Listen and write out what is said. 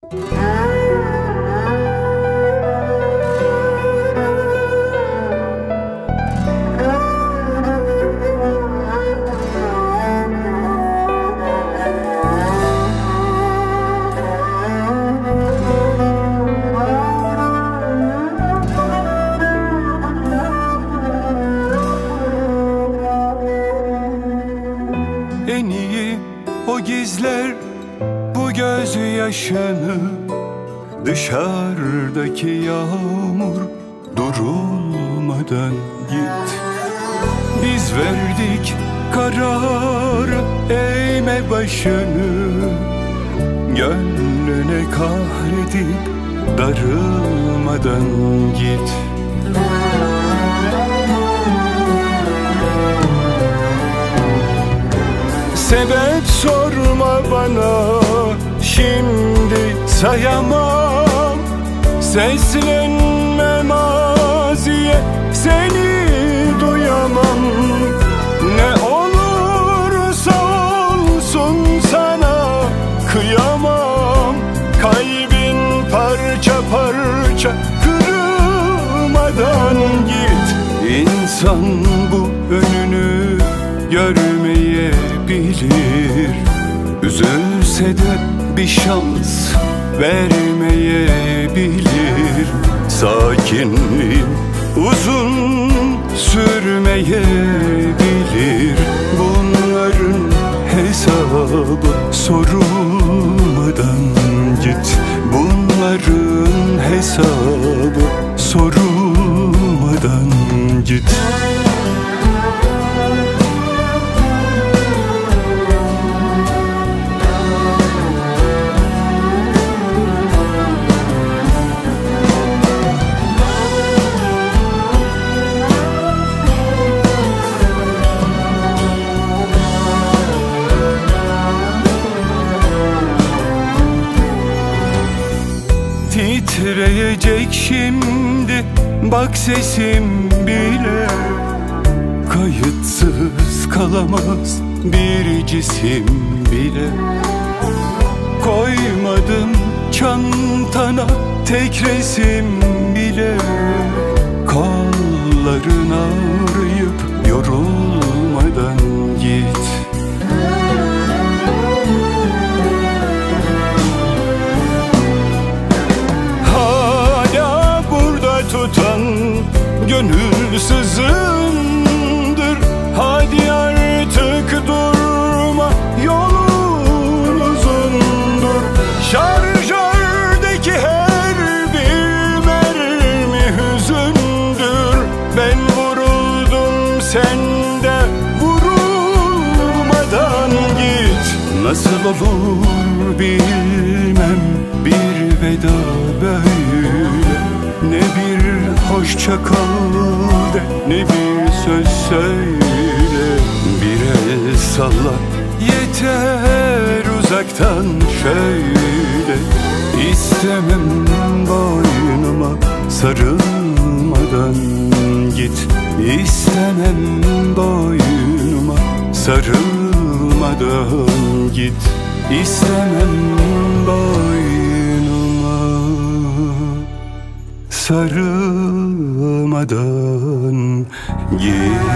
En iyi o gizler bu gözyaşını, dışarıdaki yağmur durulmadan git. Biz verdik kararı, eğme başını, gönlüne kahredip darılmadan git. Sebep sorma bana, şimdi sayamam. Seslenme maziye, seni duyamam. Ne olursa olsun sana kıyamam. Kalbin parça parça kırılmadan git. İnsan bu önünü görmeyebilir, üzülse de bir şans vermeyebilir. Sakinliğin uzun sürmeyebilir. Bunların hesabı sorulmadan git. Bunların hesabı sorulmadan git. Titreyecek şimdi bak sesim bile, kayıtsız kalamaz bir cisim bile. Koymadım çantana tek resim bile. Kolların ağrıyıp yorulmadan git. Tutan gönül sızındır. Hadi artık durma, yolun uzundur. Şarjördeki her bir mermi hüzündür. Ben vuruldum, sen de vurulmadan git. Nasıl olur bilmem bir veda böyle. Ne bir hoşça kal de, ne bir söz söyle. Bir el salla yeter uzaktan şöyle. İstemem boynuma sarılmadan git. İstemem boynuma sarılmadan git. İstemem boynuma sarılmadan git.